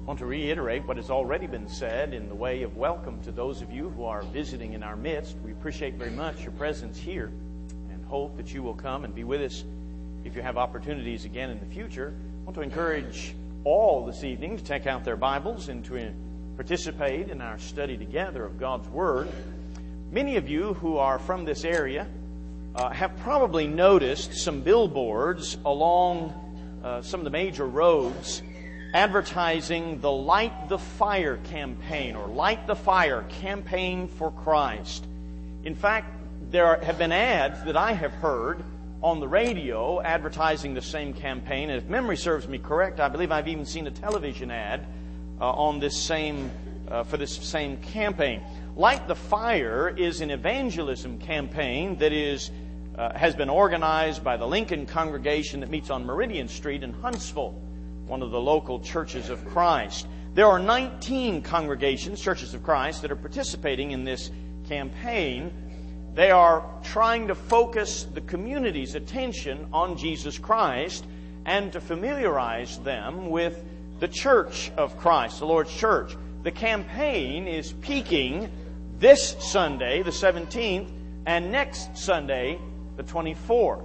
want to reiterate what has already been said in the way of welcome to those of you who are visiting in our midst. We appreciate very much your presence here and hope that you will come and be with us if you have opportunities again in the future. I want to encourage all this evening to take out their Bibles and to participate in our study together of God's Word. Many of you who are from this area have probably noticed some billboards along some of the major roads advertising the Light the Fire campaign, or Light the Fire Campaign for Christ. In fact, there have been ads that I have heard on the radio advertising the same campaign. And if memory serves me correct, I believe I've even seen a television ad on this same for this same campaign. Light the Fire is an evangelism campaign that has been organized by the Lincoln congregation that meets on Meridian Street in Huntsville, one of the local churches of Christ. There are 19 congregations, churches of Christ, that are participating in this campaign. They are trying to focus the community's attention on Jesus Christ and to familiarize them with the Church of Christ, the Lord's Church. The campaign is peaking this Sunday, the 17th, and next Sunday, the 24th.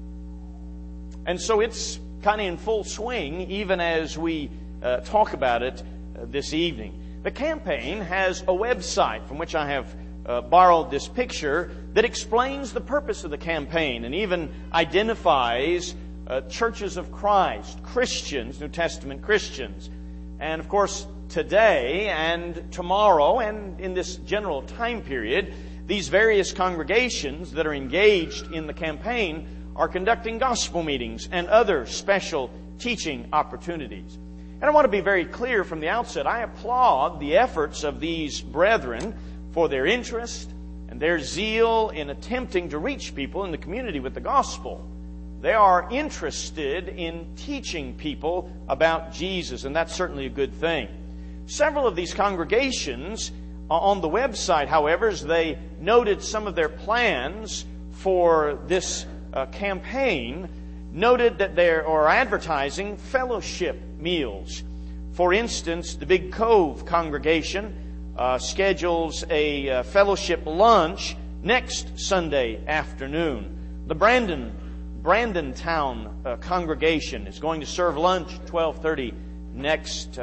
And so it's kind of in full swing even as we talk about it this evening. The campaign has a website from which I have borrowed this picture that explains the purpose of the campaign and even identifies churches of Christ, Christians, New Testament Christians. And of course, today and tomorrow and in this general time period, these various congregations that are engaged in the campaign are conducting gospel meetings and other special teaching opportunities. And I want to be very clear from the outset, I applaud the efforts of these brethren for their interest and their zeal in attempting to reach people in the community with the gospel. They are interested in teaching people about Jesus, and that's certainly a good thing. Several of these congregations on the website, however, as they noted some of their plans for this campaign, noted that they are advertising fellowship meals. For instance, the Big Cove congregation schedules a fellowship lunch next Sunday afternoon. The Brandontown congregation is going to serve lunch at 12:30 next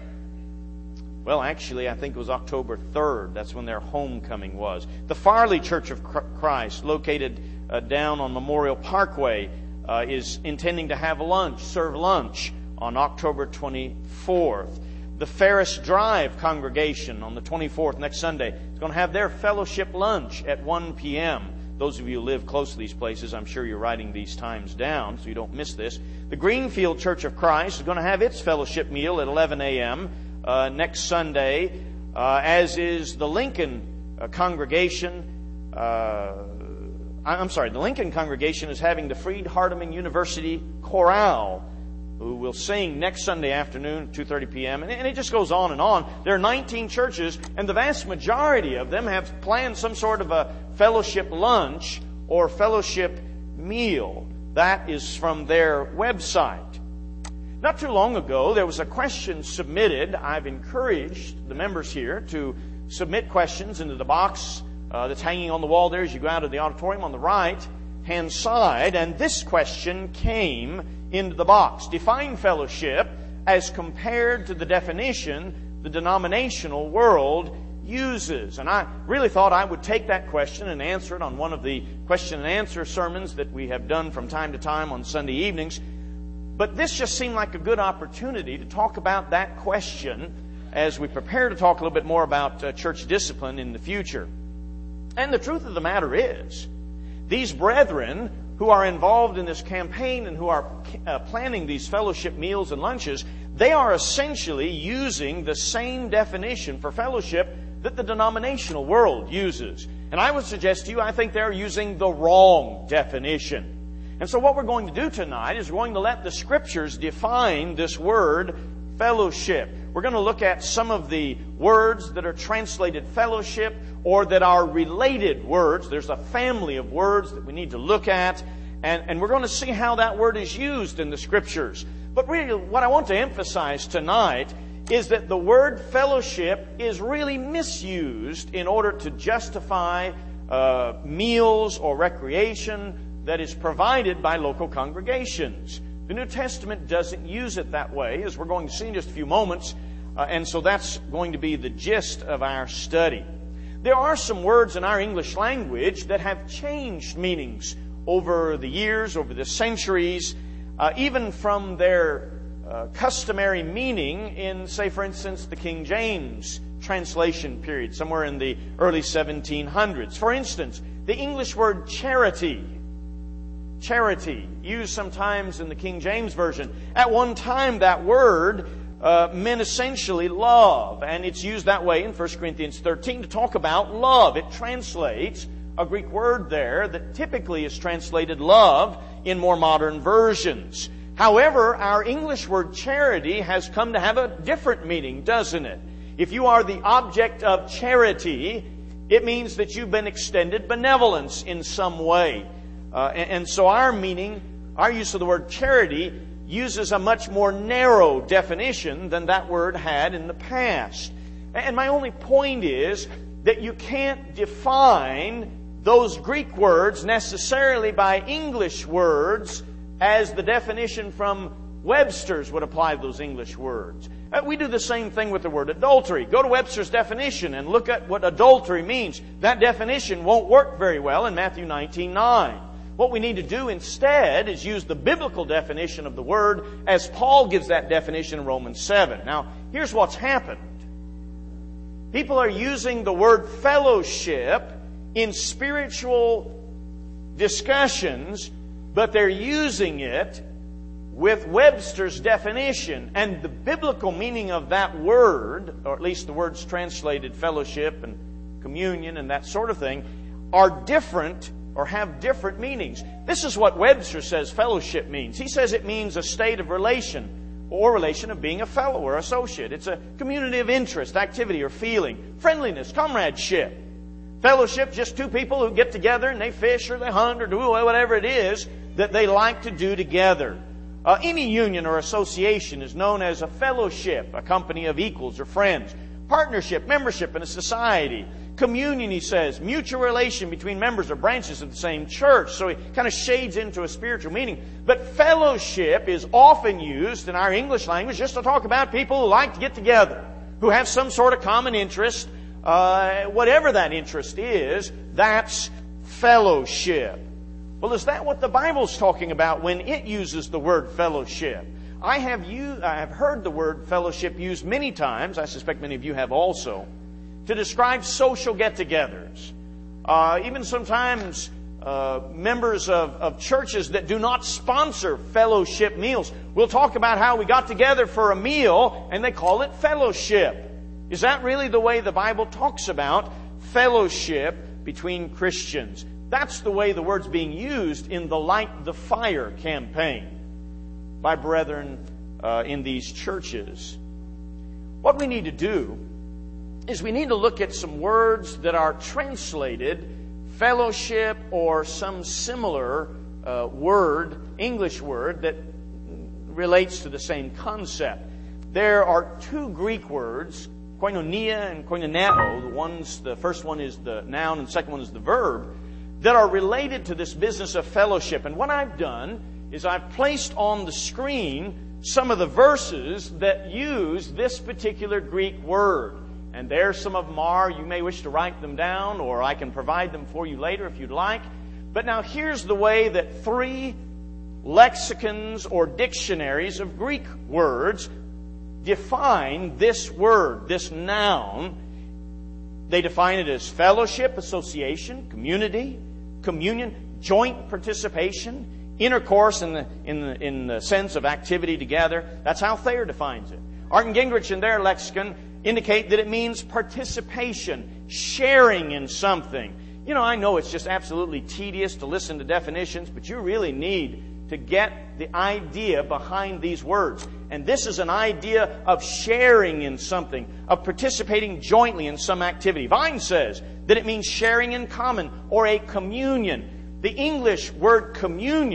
I think it was October 3rd. That's when their homecoming was. The Farley Church of Christ, located down on Memorial Parkway, is intending to have serve lunch on October 24th. The Ferris Drive congregation on the 24th, next Sunday, is going to have their fellowship lunch at 1 p.m. Those of you who live close to these places, I'm sure you're writing these times down so you don't miss this. The Greenfield Church of Christ is going to have its fellowship meal at 11 a.m. Next Sunday, as is the Lincoln congregation. The Lincoln congregation is having the Freed-Hardeman University Chorale, who will sing next Sunday afternoon at 2:30 p.m. And it just goes on and on. There are 19 churches, and the vast majority of them have planned some sort of a fellowship lunch or fellowship meal. That is from their website. Not too long ago, there was a question submitted. I've encouraged the members here to submit questions into the box that's hanging on the wall there as you go out of the auditorium on the right-hand side. And this question came into the box. Define fellowship as compared to the definition the denominational world uses. And I really thought I would take that question and answer it on one of the question and answer sermons that we have done from time to time on Sunday evenings. But this just seemed like a good opportunity to talk about that question as we prepare to talk a little bit more about church discipline in the future. And the truth of the matter is, these brethren who are involved in this campaign and who are planning these fellowship meals and lunches, they are essentially using the same definition for fellowship that the denominational world uses. And I would suggest to you, I think they're using the wrong definition. And so what we're going to do tonight is we're going to let the Scriptures define this word fellowship. We're going to look at some of the words that are translated fellowship or that are related words. There's a family of words that we need to look at, and we're going to see how that word is used in the Scriptures. But really, what I want to emphasize tonight is that the word fellowship is really misused in order to justify meals or recreation that is provided by local congregations. The New Testament doesn't use it that way, as we're going to see in just a few moments, and so that's going to be the gist of our study. There are some words in our English language that have changed meanings over the years, over the centuries, even from their customary meaning in, say, for instance, the King James translation period, somewhere in the early 1700s. For instance, the English word charity, used sometimes in the King James Version. At one time, that word meant essentially love, and it's used that way in 1 Corinthians 13 to talk about love. It translates a Greek word there that typically is translated love in more modern versions. However, our English word charity has come to have a different meaning, doesn't it? If you are the object of charity, it means that you've been extended benevolence in some way. And so our use of the word charity uses a much more narrow definition than that word had in the past. And my only point is that you can't define those Greek words necessarily by English words as the definition from Webster's would apply to those English words. We do the same thing with the word adultery. Go to Webster's definition and look at what adultery means. That definition won't work very well in Matthew 19:9. What we need to do instead is use the biblical definition of the word as Paul gives that definition in Romans 7. Now, here's what's happened. People are using the word fellowship in spiritual discussions, but they're using it with Webster's definition. And the biblical meaning of that word, or at least the words translated fellowship and communion and that sort of thing, are different or have different meanings. This is what Webster says fellowship means. He says it means a state of relation or relation of being a fellow or associate. It's a community of interest, activity, or feeling. Friendliness, comradeship. Fellowship, just two people who get together and they fish or they hunt or do whatever it is that they like to do together. Any union or association is known as a fellowship, a company of equals or friends. Partnership, membership in a society. Communion, he says, mutual relation between members or branches of the same church. So he kind of shades into a spiritual meaning. But fellowship is often used in our English language just to talk about people who like to get together, who have some sort of common interest. Whatever that interest is, that's fellowship. Well, is that what the Bible's talking about when it uses the word fellowship? I have heard the word fellowship used many times, I suspect many of you have also, to describe social get-togethers. Even sometimes members of churches that do not sponsor fellowship meals will talk about how we got together for a meal and they call it fellowship. Is that really the way the Bible talks about fellowship between Christians? That's the way the word's being used in the Light the Fire campaign by brethren in these churches. What we need to do is we need to look at some words that are translated fellowship or some similar word, English word, that relates to the same concept. There are two Greek words, koinonia and koinoneo. The first one is the noun and the second one is the verb, that are related to this business of fellowship. And what I've done is I've placed on the screen some of the verses that use this particular Greek word. And there some of them are. You may wish to write them down, or I can provide them for you later if you'd like. But now here's the way that 3 lexicons or dictionaries of Greek words define this word, this noun. They define it as fellowship, association, community, communion, joint participation, intercourse in the sense of activity together. That's how Thayer defines it. Art and Gingrich in their lexicon indicate that it means participation, sharing in something. You know, I know it's just absolutely tedious to listen to definitions, but you really need to get the idea behind these words. And this is an idea of sharing in something, of participating jointly in some activity. Vine says that it means sharing in common or a communion. The English word communion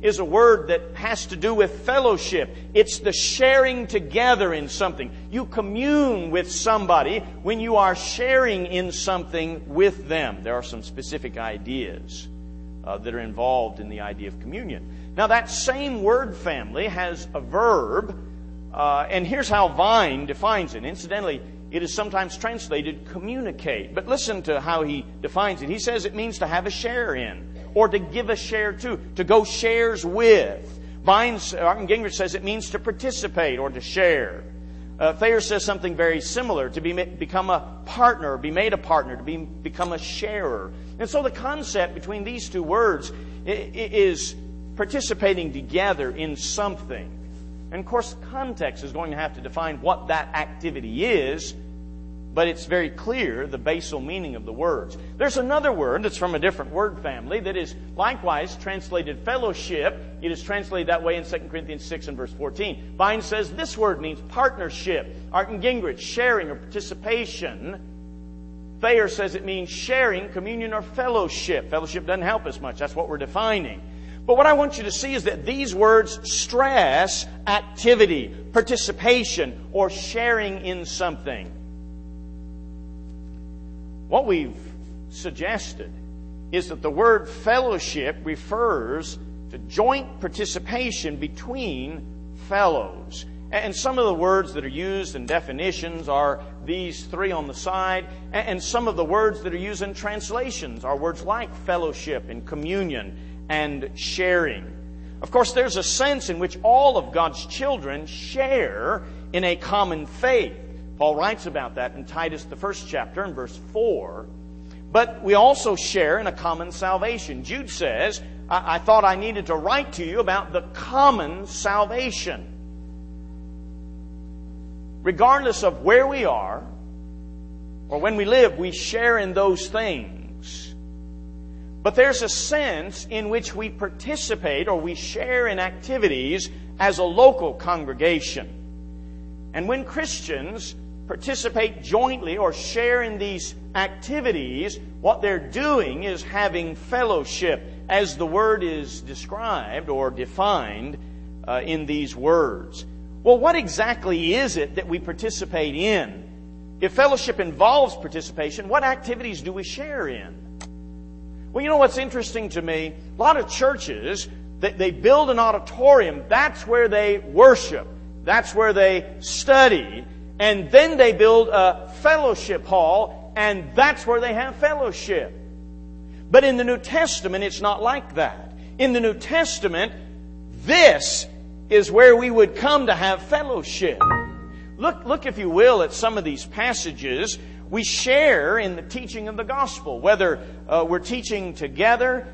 is a word that has to do with fellowship. It's the sharing together in something. You commune with somebody when you are sharing in something with them. There are some specific ideas that are involved in the idea of communion. Now, that same word family has a verb, and here's how Vine defines it. Incidentally, it is sometimes translated communicate. But listen to how he defines it. He says it means to have a share in, or to give a share to go shares with. Arkin Gingrich says it means to participate or to share. Thayer says something very similar, to become a partner, be made a partner, to become a sharer. And so the concept between these two words is participating together in something. And of course, context is going to have to define what that activity is, but it's very clear the basal meaning of the words. There's another word that's from a different word family that is likewise translated fellowship. It is translated that way in 2 Corinthians 6 and verse 14. Vine says this word means partnership. Arkin Gingrich, sharing or participation. Thayer says it means sharing, communion, or fellowship. Fellowship doesn't help us much. That's what we're defining. But what I want you to see is that these words stress activity, participation, or sharing in something. What we've suggested is that the word fellowship refers to joint participation between fellows. And some of the words that are used in definitions are these three on the side. And some of the words that are used in translations are words like fellowship and communion and sharing. Of course, there's a sense in which all of God's children share in a common faith. Paul writes about that in Titus, the first chapter, in verse 4. But we also share in a common salvation. Jude says, I thought I needed to write to you about the common salvation. Regardless of where we are or when we live, we share in those things. But there's a sense in which we participate or we share in activities as a local congregation. And when Christians participate jointly or share in these activities, what they're doing is having fellowship, as the word is described or defined in these words. Well, what exactly is it that we participate in? If fellowship involves participation, what activities do we share in? Well, you know what's interesting to me? A lot of churches, they build an auditorium. That's where they worship. That's where they study. And then they build a fellowship hall, and that's where they have fellowship. But in the New Testament, it's not like that. In the New Testament, this is where we would come to have fellowship. Look, if you will, at some of these passages. We share in the teaching of the gospel, whether we're teaching together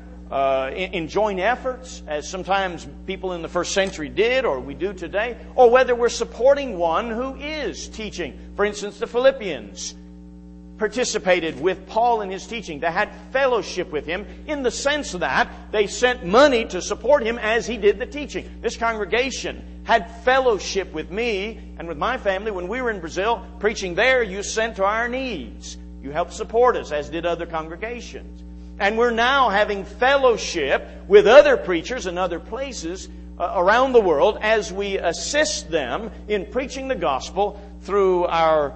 in joint efforts, as sometimes people in the first century did, or we do today, or whether we're supporting one who is teaching. For instance, the Philippians participated with Paul in his teaching. They had fellowship with him in the sense that they sent money to support him as he did the teaching. This congregation had fellowship with me and with my family when we were in Brazil preaching there. You sent to our needs. You helped support us, as did other congregations. And we're now having fellowship with other preachers in other places around the world as we assist them in preaching the gospel through our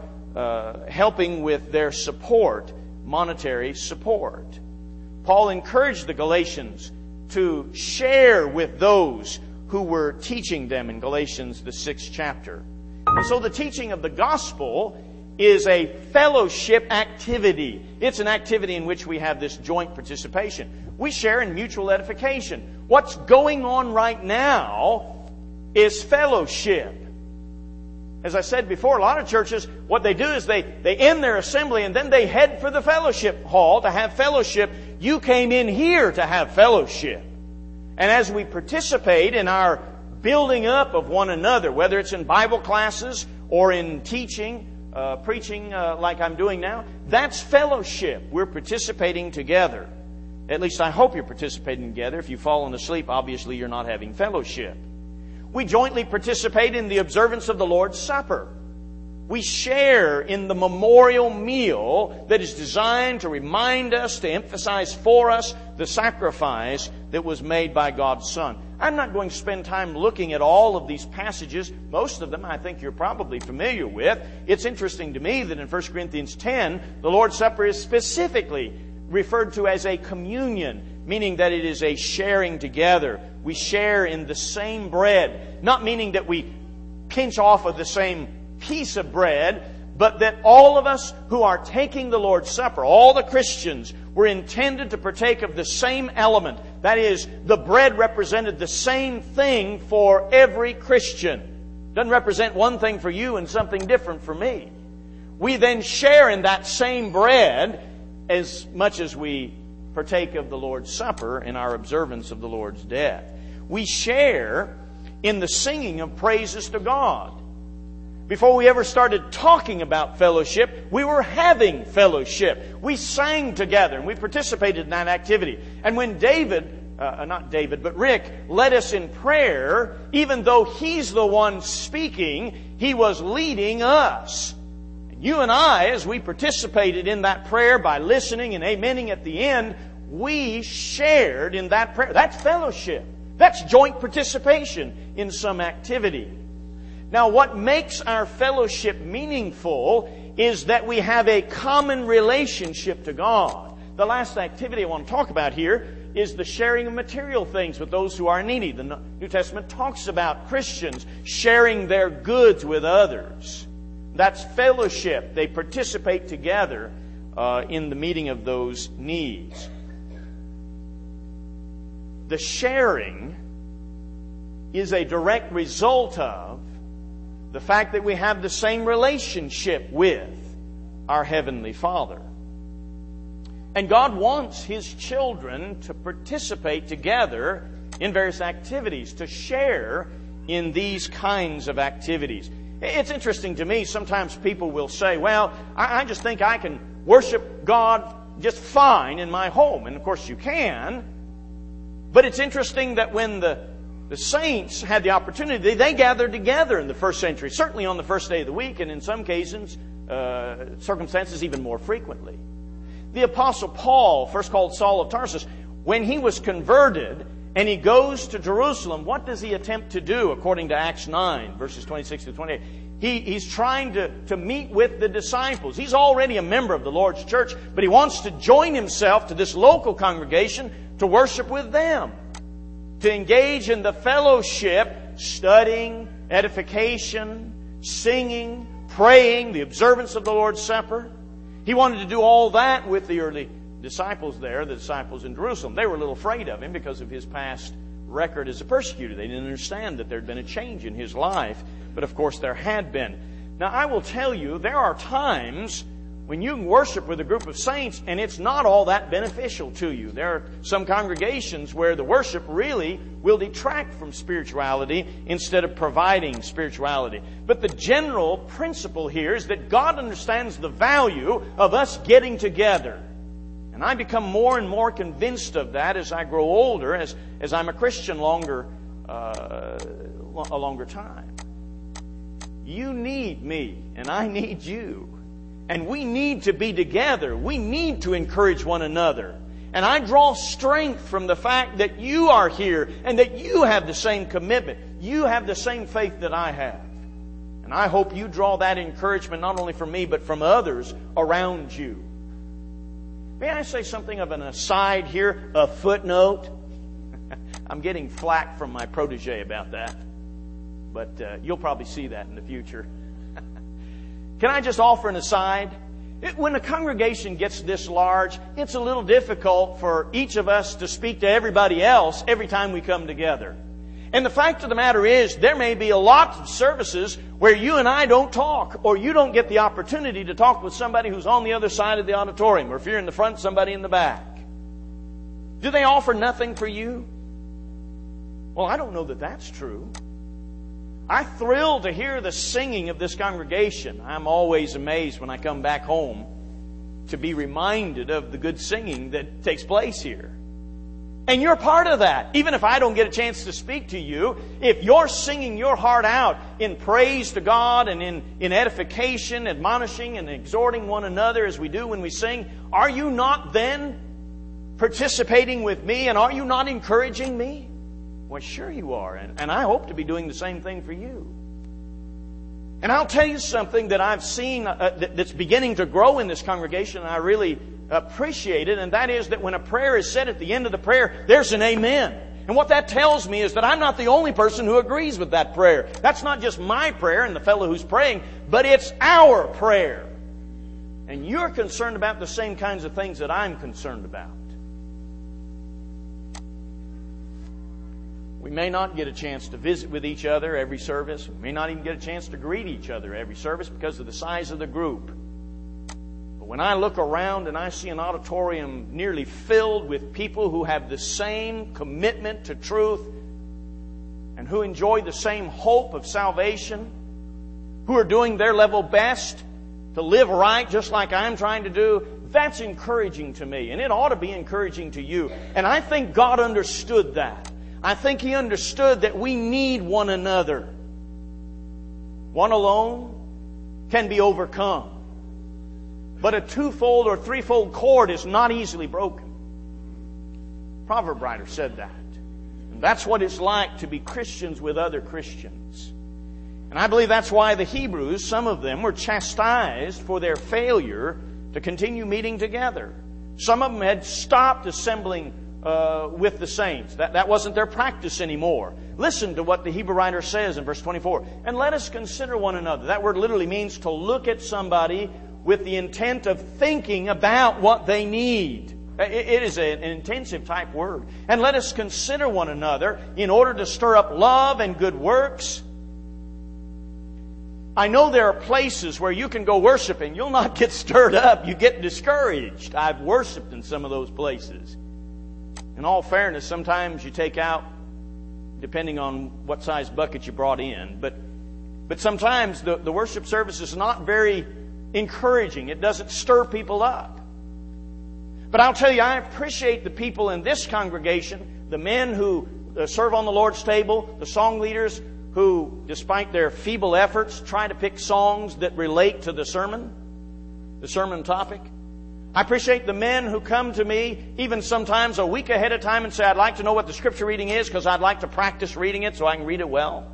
helping with their support, monetary support. Paul encouraged the Galatians to share with those who were teaching them in Galatians, the 6th chapter. And so the teaching of the gospel is a fellowship activity. It's an activity in which we have this joint participation. We share in mutual edification. What's going on right now is fellowship. As I said before, a lot of churches, what they do is they end their assembly and then they head for the fellowship hall to have fellowship. You came in here to have fellowship. And as we participate in our building up of one another, whether it's in Bible classes or in teaching, preaching like I'm doing now, that's fellowship. We're participating together. At least I hope you're participating together. If you've fallen asleep, obviously you're not having fellowship. We jointly participate in the observance of the Lord's Supper. We share in the memorial meal that is designed to remind us, to emphasize for us the sacrifice that was made by God's Son. I'm not going to spend time looking at all of these passages. Most of them I think you're probably familiar with. It's interesting to me that in 1 Corinthians 10, the Lord's Supper is specifically referred to as a communion, meaning that it is a sharing together. We share in the same bread, not meaning that we pinch off of the same piece of bread, but that all of us who are taking the Lord's Supper, all the Christians, were intended to partake of the same element. That is, the bread represented the same thing for every Christian. It doesn't represent one thing for you and something different for me. We then share in that same bread as much as we partake of the Lord's Supper in our observance of the Lord's death. We share in the singing of praises to God. Before we ever started talking about fellowship, we were having fellowship. We sang together and we participated in that activity. And when Rick led us in prayer, even though he's the one speaking, he was leading us. And you and I, as we participated in that prayer by listening and amening at the end, we shared in that prayer. That's fellowship. That's joint participation in some activity. Now, what makes our fellowship meaningful is that we have a common relationship to God. The last activity I want to talk about here is the sharing of material things with those who are needy. The New Testament talks about Christians sharing their goods with others. That's fellowship. They participate together in the meeting of those needs. The sharing is a direct result of the fact that we have the same relationship with our Heavenly Father. And God wants His children to participate together in various activities, to share in these kinds of activities. It's interesting to me, sometimes people will say, well, I just think I can worship God just fine in my home. And of course you can. But it's interesting that when the saints had the opportunity, they gathered together in the first century, certainly on the first day of the week, and in some cases, circumstances even more frequently. The Apostle Paul, first called Saul of Tarsus, when he was converted and he goes to Jerusalem, what does he attempt to do according to Acts 9, verses 26 to 28? He's trying to meet with the disciples. He's already a member of the Lord's church, but he wants to join himself to this local congregation to worship with them, to engage in the fellowship, studying, edification, singing, praying, the observance of the Lord's Supper. He wanted to do all that with the early disciples there, the disciples in Jerusalem. They were a little afraid of him because of his past record as a persecutor. They didn't understand that there had been a change in his life, but of course there had been. Now I will tell you, there are times when you can worship with a group of saints and it's not all that beneficial to you. There are some congregations where the worship really will detract from spirituality instead of providing spirituality. But the general principle here is that God understands the value of us getting together. And I become more and more convinced of that as I grow older, as I'm a Christian a longer time. You need me and I need you. And we need to be together. We need to encourage one another. And I draw strength from the fact that you are here and that you have the same commitment. You have the same faith that I have. And I hope you draw that encouragement not only from me, but from others around you. May I say something of an aside here, a footnote? I'm getting flack from my protege about that. But you'll probably see that in the future. Can I just offer an aside? When a congregation gets this large, it's a little difficult for each of us to speak to everybody else every time we come together. And the fact of the matter is, there may be a lot of services where you and I don't talk, or you don't get the opportunity to talk with somebody who's on the other side of the auditorium, or if you're in the front, somebody in the back. Do they offer nothing for you? Well, I don't know that that's true. I thrill to hear the singing of this congregation. I'm always amazed when I come back home to be reminded of the good singing that takes place here. And you're part of that. Even if I don't get a chance to speak to you, if you're singing your heart out in praise to God and in edification, admonishing and exhorting one another as we do when we sing, are you not then participating with me, and are you not encouraging me? Well, sure you are, and I hope to be doing the same thing for you. And I'll tell you something that I've seen that's beginning to grow in this congregation, and I really appreciate it, and that is that when a prayer is said at the end of the prayer, there's an amen. And what that tells me is that I'm not the only person who agrees with that prayer. That's not just my prayer and the fellow who's praying, but it's our prayer. And you're concerned about the same kinds of things that I'm concerned about. We may not get a chance to visit with each other every service. We may not even get a chance to greet each other every service because of the size of the group. But when I look around and I see an auditorium nearly filled with people who have the same commitment to truth and who enjoy the same hope of salvation, who are doing their level best to live right just like I'm trying to do, that's encouraging to me. And it ought to be encouraging to you. And I think God understood that. I think He understood that we need one another. One alone can be overcome. But a twofold or threefold cord is not easily broken. Proverb writer said that. And that's what it's like to be Christians with other Christians. And I believe that's why the Hebrews, some of them, were chastised for their failure to continue meeting together. Some of them had stopped assembling with the saints. That wasn't their practice anymore. Listen to what the Hebrew writer says in verse 24. And let us consider one another. That word literally means to look at somebody with the intent of thinking about what they need. It is an intensive type word. And let us consider one another in order to stir up love and good works. I know there are places where you can go worship and you'll not get stirred up. You get discouraged. I've worshiped in some of those places. In all fairness, sometimes you take out, depending on what size bucket you brought in, but sometimes the worship service is not very encouraging. It doesn't stir people up. But I'll tell you, I appreciate the people in this congregation, the men who serve on the Lord's table, the song leaders who, despite their feeble efforts, try to pick songs that relate to the sermon topic. I appreciate the men who come to me even sometimes a week ahead of time and say, I'd like to know what the scripture reading is because I'd like to practice reading it so I can read it well.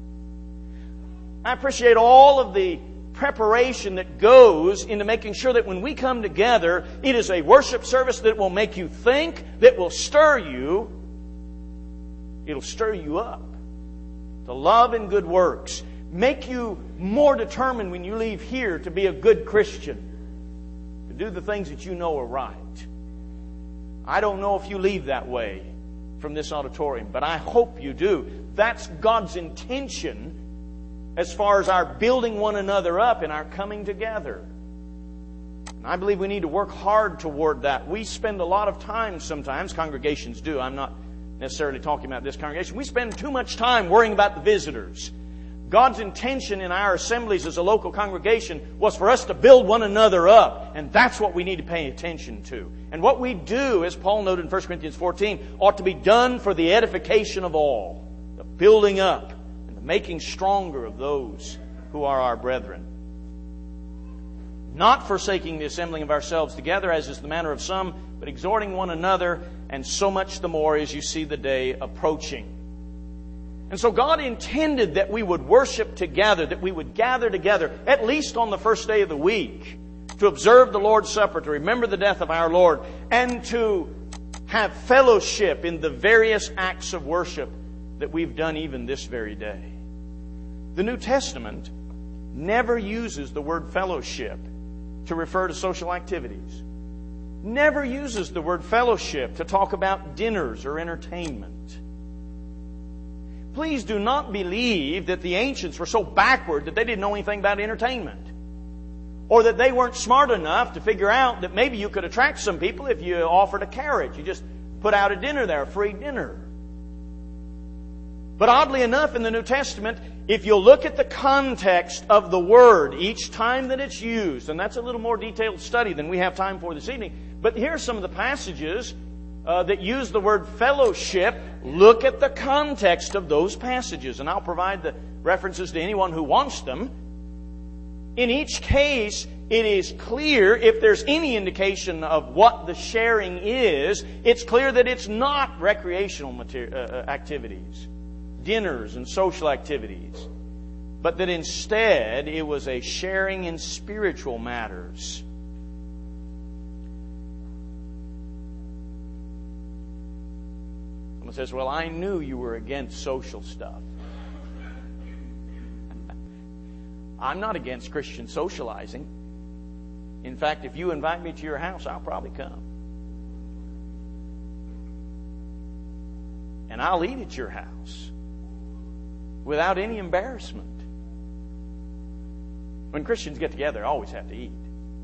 I appreciate all of the preparation that goes into making sure that when we come together, it is a worship service that will make you think, that will stir you. It'll stir you up to love and good works. Make you more determined when you leave here to be a good Christian. To do the things that you know are right. I don't know if you leave that way from this auditorium, but I hope you do. That's God's intention as far as our building one another up and our coming together. And I believe we need to work hard toward that. We spend a lot of time sometimes, congregations do, I'm not necessarily talking about this congregation, we spend too much time worrying about the visitors. God's intention in our assemblies as a local congregation was for us to build one another up. And that's what we need to pay attention to. And what we do, as Paul noted in 1 Corinthians 14, ought to be done for the edification of all. The building up and the making stronger of those who are our brethren. Not forsaking the assembling of ourselves together, as is the manner of some, but exhorting one another, and so much the more as you see the day approaching. And so God intended that we would worship together, that we would gather together, at least on the first day of the week, to observe the Lord's Supper, to remember the death of our Lord, and to have fellowship in the various acts of worship that we've done even this very day. The New Testament never uses the word fellowship to refer to social activities. Never uses the word fellowship to talk about dinners or entertainment. Please do not believe that the ancients were so backward that they didn't know anything about entertainment. Or that they weren't smart enough to figure out that maybe you could attract some people if you offered a carriage. You just put out a dinner there, a free dinner. But oddly enough, in the New Testament, if you look at the context of the word each time that it's used, and that's a little more detailed study than we have time for this evening, but here are some of the passages that use the word fellowship. Look at the context of those passages, and I'll provide the references to anyone who wants them. In each case, it is clear, if there's any indication of what the sharing is, it's clear that it's not recreational activities, dinners and social activities, but that instead it was a sharing in spiritual matters. Someone says, well, I knew you were against social stuff. I'm not against Christian socializing. In fact, if you invite me to your house, I'll probably come. And I'll eat at your house without any embarrassment. When Christians get together, they always have to eat.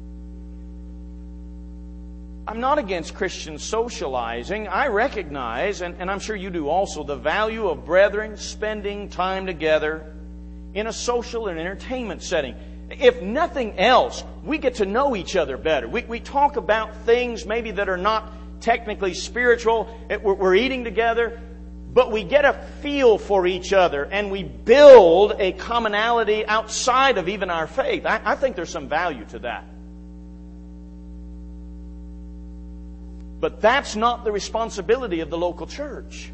I'm not against Christian socializing. I recognize, and I'm sure you do also, the value of brethren spending time together in a social and entertainment setting. If nothing else, we get to know each other better. We talk about things maybe that are not technically spiritual. We're eating together, but we get a feel for each other and we build a commonality outside of even our faith. I think there's some value to that. But that's not the responsibility of the local church.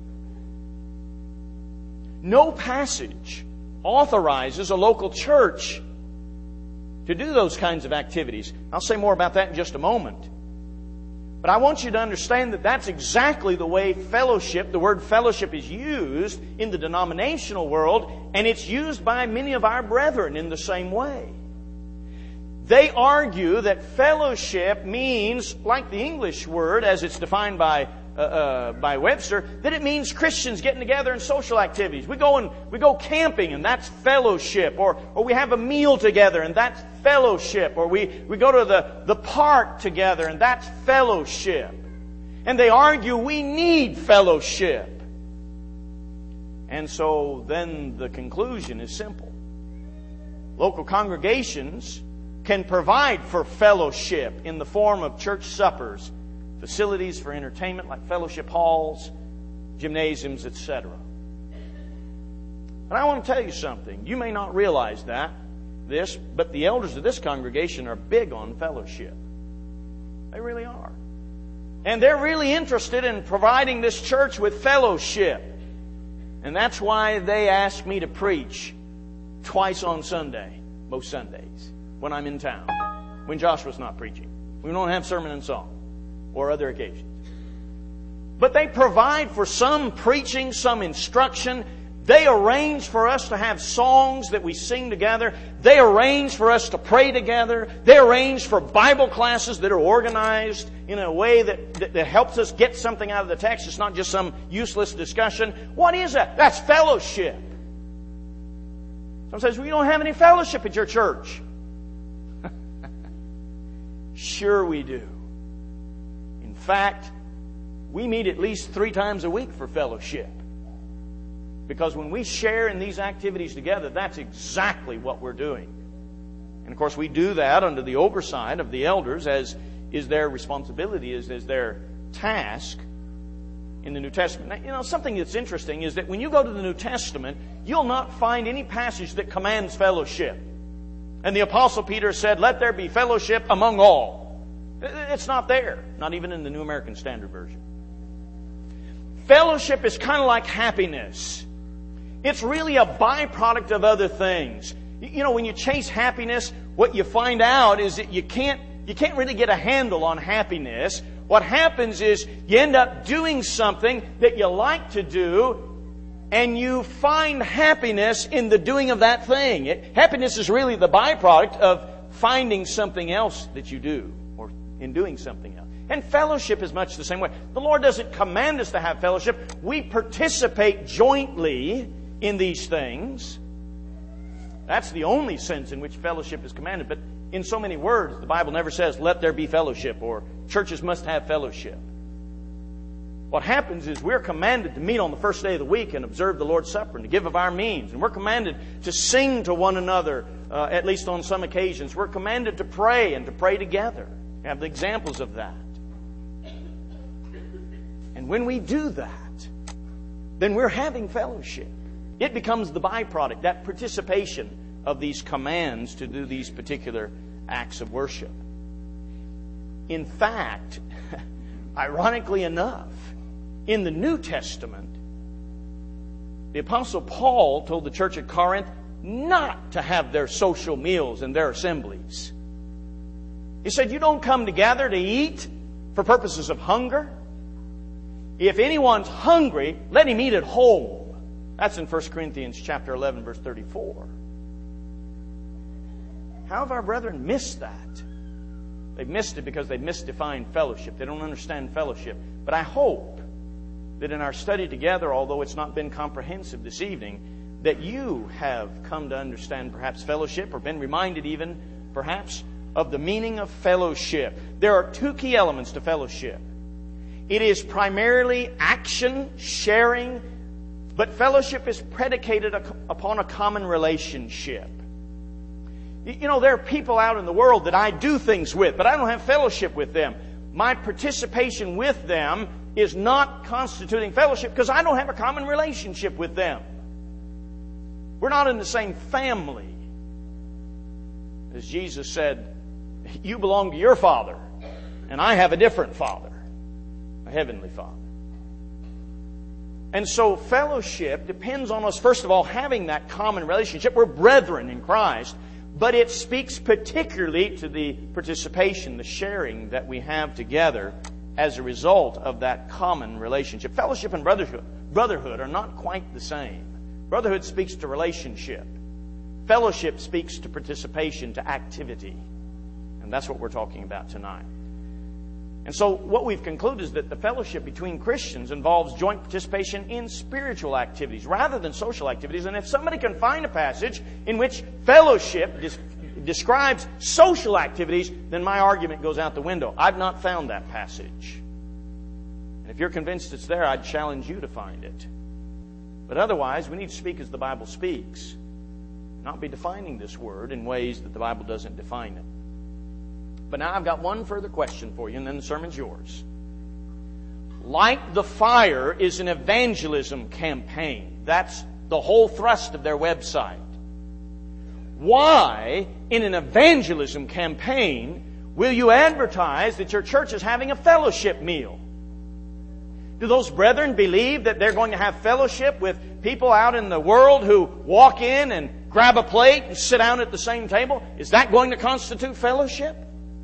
No passage authorizes a local church to do those kinds of activities. I'll say more about that in just a moment. But I want you to understand that that's exactly the way fellowship, the word fellowship, is used in the denominational world, and it's used by many of our brethren in the same way. They argue that fellowship means, like the English word as it's defined by Webster, that it means Christians getting together in social activities. We go camping, and that's fellowship. Or we have a meal together, and that's fellowship. Or we go to the park together, and that's fellowship. And they argue we need fellowship. And so then the conclusion is simple. Local congregations can provide for fellowship in the form of church suppers, facilities for entertainment like fellowship halls, gymnasiums, etc. And I want to tell you something. You may not realize this, but the elders of this congregation are big on fellowship. They really are. And they're really interested in providing this church with fellowship. And that's why they ask me to preach twice on Sunday, most Sundays, when I'm in town, when Joshua's not preaching. We don't have sermon and song or other occasions. But they provide for some preaching, some instruction. They arrange for us to have songs that we sing together. They arrange for us to pray together. They arrange for Bible classes that are organized in a way that helps us get something out of the text. It's not just some useless discussion. What is that? That's fellowship. Someone says, well, you don't have any fellowship at your church. Sure we do. In fact, we meet at least 3 times a week for fellowship. Because when we share in these activities together, that's exactly what we're doing. And of course, we do that under the oversight of the elders, as is their responsibility, as their task in the New Testament. Now, something that's interesting is that when you go to the New Testament, you'll not find any passage that commands fellowship. And the Apostle Peter said, let there be fellowship among all. It's not there. Not even in the New American Standard Version. Fellowship is kind of like happiness. It's really a byproduct of other things. You know, when you chase happiness, what you find out is that you can't really get a handle on happiness. What happens is you end up doing something that you like to do, and you find happiness in the doing of that thing. Happiness is really the byproduct of finding something else that you do, or in doing something else. And fellowship is much the same way. The Lord doesn't command us to have fellowship. We participate jointly in these things. That's the only sense in which fellowship is commanded. But in so many words, the Bible never says, let there be fellowship, or churches must have fellowship. What happens is we're commanded to meet on the first day of the week and observe the Lord's Supper and to give of our means. And we're commanded to sing to one another, at least on some occasions. We're commanded to pray and to pray together. We have the examples of that. And when we do that, then we're having fellowship. It becomes the byproduct, that participation of these commands to do these particular acts of worship. In fact, ironically enough, in the New Testament, the Apostle Paul told the church at Corinth not to have their social meals and their assemblies. He said, you don't come together to eat for purposes of hunger. If anyone's hungry, let him eat at home. That's in 1 Corinthians chapter 11, verse 34. How have our brethren missed that? They've missed it because they've misdefined fellowship. They don't understand fellowship. But I hope that in our study together, although it's not been comprehensive this evening, that you have come to understand perhaps fellowship, or been reminded even perhaps of the meaning of fellowship. There are two key elements to fellowship. It is primarily action, sharing, but fellowship is predicated upon a common relationship. You know, there are people out in the world that I do things with, but I don't have fellowship with them. My participation with them is not constituting fellowship because I don't have a common relationship with them. We're not in the same family. As Jesus said, you belong to your Father, and I have a different Father, a heavenly Father. And so fellowship depends on us, first of all, having that common relationship. We're brethren in Christ, but it speaks particularly to the participation, the sharing that we have together as a result of that common relationship. Fellowship and brotherhood are not quite the same. Brotherhood speaks to relationship. Fellowship speaks to participation, to activity. And that's what we're talking about tonight. And so what we've concluded is that the fellowship between Christians involves joint participation in spiritual activities rather than social activities. And if somebody can find a passage in which fellowship describes social activities, then my argument goes out the window. I've not found that passage. And if you're convinced it's there, I'd challenge you to find it. But otherwise, we need to speak as the Bible speaks, not be defining this word in ways that the Bible doesn't define it. But now I've got one further question for you, and then the sermon's yours. Light the Fire is an evangelism campaign. That's the whole thrust of their website. Why, in an evangelism campaign, will you advertise that your church is having a fellowship meal? Do those brethren believe that they're going to have fellowship with people out in the world who walk in and grab a plate and sit down at the same table? Is that going to constitute fellowship?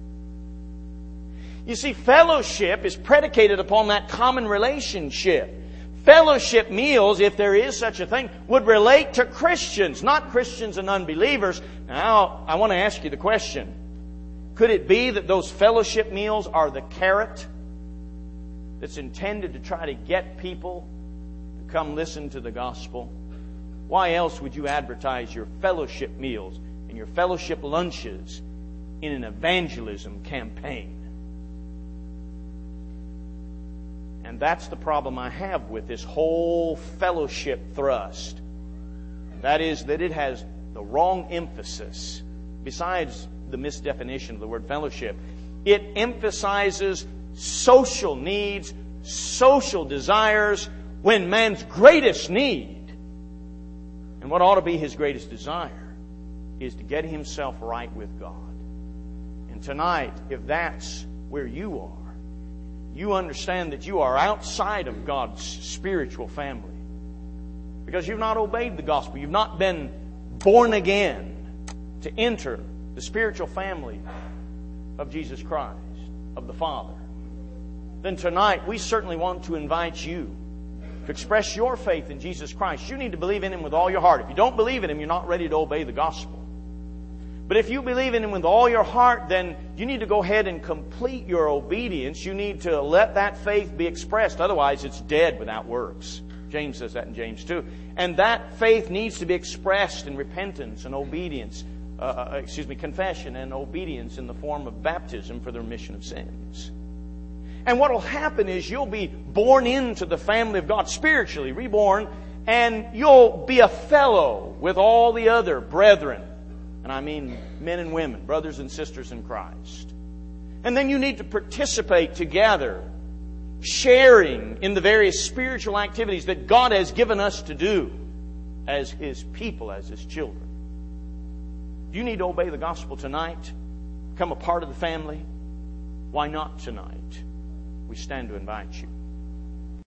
You see, fellowship is predicated upon that common relationship. Fellowship meals, if there is such a thing, would relate to Christians, not Christians and unbelievers. Now, I want to ask you the question. Could it be that those fellowship meals are the carrot that's intended to try to get people to come listen to the gospel? Why else would you advertise your fellowship meals and your fellowship lunches in an evangelism campaign? And that's the problem I have with this whole fellowship thrust. And that is that it has the wrong emphasis. Besides the misdefinition of the word fellowship, it emphasizes social needs, social desires, when man's greatest need, and what ought to be his greatest desire, is to get himself right with God. And tonight, if that's where you are, you understand that you are outside of God's spiritual family because you've not obeyed the gospel. You've not been born again to enter the spiritual family of Jesus Christ, of the Father. Then tonight, we certainly want to invite you to express your faith in Jesus Christ. You need to believe in Him with all your heart. If you don't believe in Him, you're not ready to obey the gospel. But if you believe in Him with all your heart, then you need to go ahead and complete your obedience. You need to let that faith be expressed. Otherwise, it's dead without works. James says that in James 2. And that faith needs to be expressed in repentance and obedience. Confession and obedience in the form of baptism for the remission of sins. And what will happen is you'll be born into the family of God, spiritually reborn, and you'll be a fellow with all the other brethren. And I mean men and women, brothers and sisters in Christ. And then you need to participate together, sharing in the various spiritual activities that God has given us to do as His people, as His children. You need to obey the gospel tonight. become a part of the family, why not tonight? We stand to invite you.